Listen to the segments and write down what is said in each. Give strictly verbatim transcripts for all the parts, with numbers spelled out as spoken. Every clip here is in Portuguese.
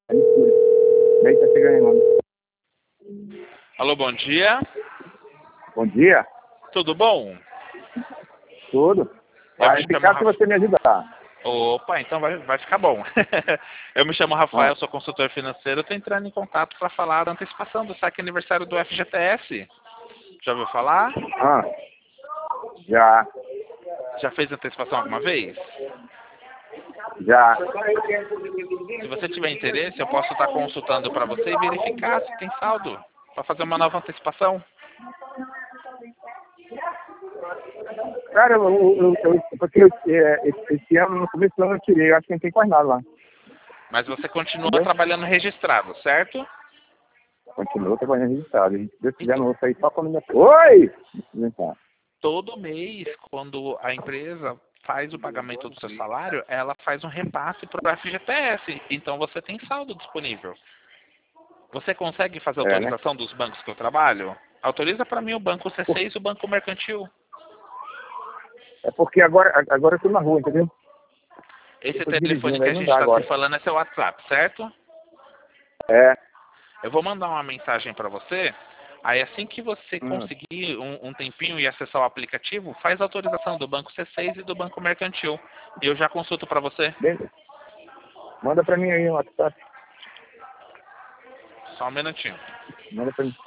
É mistura. Daí tá chegando aí, mano. Alô, bom dia. Bom dia. Tudo bom? Tudo. Eu Vai me chamo ficar se Rafael. você me ajudar. Opa, então vai, vai ficar bom. Eu me chamo Ah, Rafael, sou consultor financeiro. Estou entrando em contato para falar da antecipação do saque aniversário do F G T S. Já ouviu falar? ah, já, Já fez antecipação alguma vez? já. Se você tiver interesse, eu posso estar consultando para você e verificar se tem saldo para fazer uma nova antecipação. Cara, eu, eu, eu, porque eu, é, esse, esse ano, no começo do ano eu tirei, eu acho que não tem quase nada lá. Mas você continua Entendeu? trabalhando registrado, certo? Continua trabalhando registrado. E se Deus quiser, não vou sair só quando minha... Oi! Então, Todo mês, quando a empresa faz o pagamento do seu salário, ela faz um repasse para o F G T S. Então você tem saldo disponível. Você consegue fazer é, né? autorização dos bancos que eu trabalho? Autoriza para mim o Banco C Por- seis e o Banco Mercantil. É porque agora, agora eu tô na rua, entendeu? Eu Esse tô telefone dirigindo, que aí a não gente dá está se agora. falando é seu WhatsApp, certo? É. Eu vou mandar uma mensagem para você. Aí assim que você Hum, conseguir um, um tempinho e acessar o aplicativo, faz a autorização do Banco C seis e do Banco Mercantil. E eu já consulto para você. beleza. Manda pra mim aí no WhatsApp. Só um minutinho. Manda pra mim.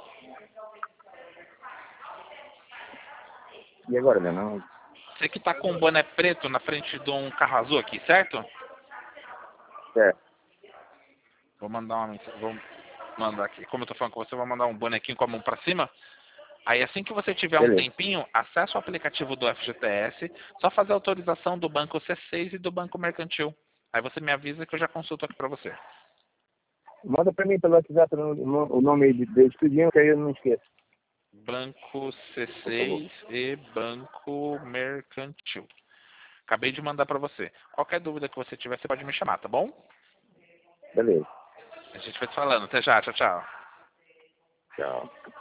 E agora, né? Não. Você que tá com um boné preto na frente de um carro azul aqui, certo? É. Vou mandar uma mensagem. Vou mandar aqui. Como eu tô falando com você, eu vou mandar um bonequinho com a mão pra cima. Aí assim que você tiver um Beleza. tempinho, acessa o aplicativo do F G T S, só fazer a autorização do Banco C seis e do Banco Mercantil. Aí você me avisa que eu já consulto aqui pra você. Manda pra mim pelo WhatsApp o no- o nome aí de, de estudinho, que aí eu não esqueço. Banco C Por favor. seis e Banco Mercantil. Acabei de mandar pra você. Qualquer dúvida que você tiver, você pode me chamar, tá bom? Beleza. A gente vai se falando. Até já. Tchau, tchau. Tchau.